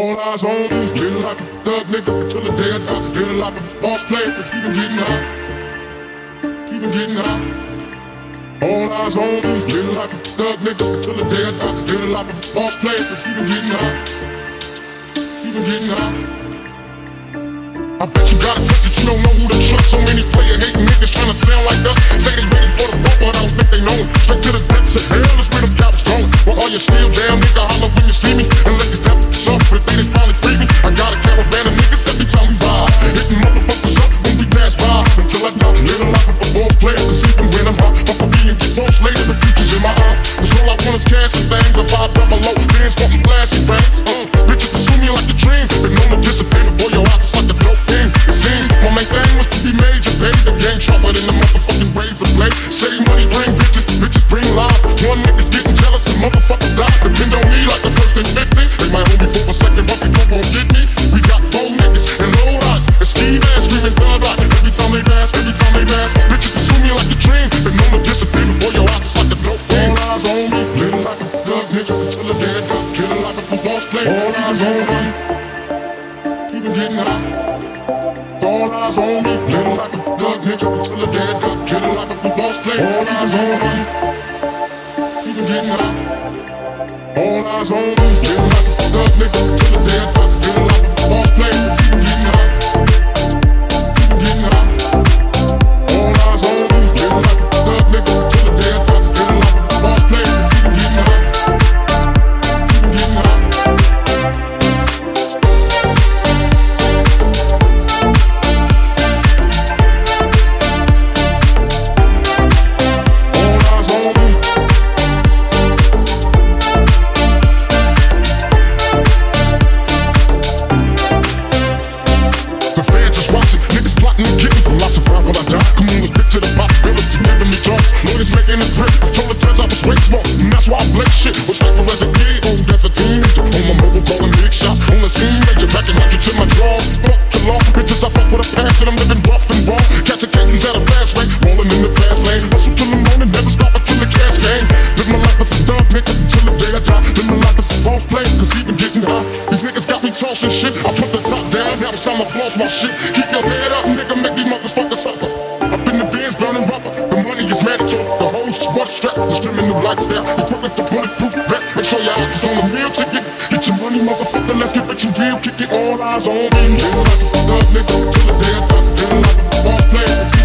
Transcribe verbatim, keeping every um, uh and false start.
All eyes on me, living like a thug nigga till the day I die. Living like a boss player, but keep 'em getting high. Keep 'em getting high. All eyes on me, living like a thug nigga till the day I die. Living like a boss player, but keep 'em getting high. Keep 'em getting high. I bet you got a bet that you don't know who to trust. So many player hating niggas trying to sound like us. Say they ready for the bump, but I don't think they know it. Straight to the depths of hell, that's where them cowards going. Well, all you still damn nigga, holler when you see me. And let these devils suffer for the day they finally free me. I got a caravan of niggas every time we ride, hitting motherfuckers up when we pass by. Until I die, living life of a boss player. Cause even when I'm high, fuck with me and get false later. The future's in my eye. Cause all I want is cash and things. A five double low, bands fucking flashy banks. Uh, bitches pursue me like a dream. They know to dissipate before your eyes like a dope thing. It seems my main thing was to be major, pay the game sharper than the motherfucking razor blade. Say money bring bitches, bitches bring lies. One nigga's getting jealous and motherfuckers die. Depend on me like the first and fifteen. They might hold me for a second, but they don't gon' get me. We got four niggas and low eyes and ski ass screaming thug like every time they dance, every time they dance. Bitches pursue me like a dream. They know to disappear before your eyes like a dope thing. All eyes on me, living like a thug nigga until the day I die. Killing like a boss player. All eyes on me, keep 'em getting high. All eyes on me, living like a thug nigga until the day I die. Killing like a boss player. All eyes on me, keep 'em getting high. All eyes on me, living like a thug nigga until the day I die. Killing like a boss player. Keep 'em getting high. Keep 'em getting high. All eyes on me, living like a thug nigga until the day I die. Killing like a boss player. Keep 'em getting high. Keep 'em getting high. In the grip, told the judge I was way smart, and that's why I blake shit. Was hyper as a kid, old as a teenager. On my mobile calling big shots, on the scene major. Back in like it to my drawers. Fuck the law, bitches I fuck with a passion. I'm living rough and raw. Catching cases at a fast rate, rolling in the fast lane. Hustle till the morning, never stop until the cash game. Live my life as a thug nigga until the day I die. Live my life as a false player, cause even getting high. These niggas got me tossing shit. I put the top down, now it's time to floss my shit. Keep your head up, nigga, make these motherfuckers suffer. Up in the Benz, burning rubber. The money is mandatory. The hoes what strap, the streaming new lifestyle. Equipped with bulletproof vest. Make sure your ass is on the meal ticket. Get your money, motherfucker, let's get rich and real. Kick it, all eyes on me. Living like a thug nigga till the day I die. Living like a boss player.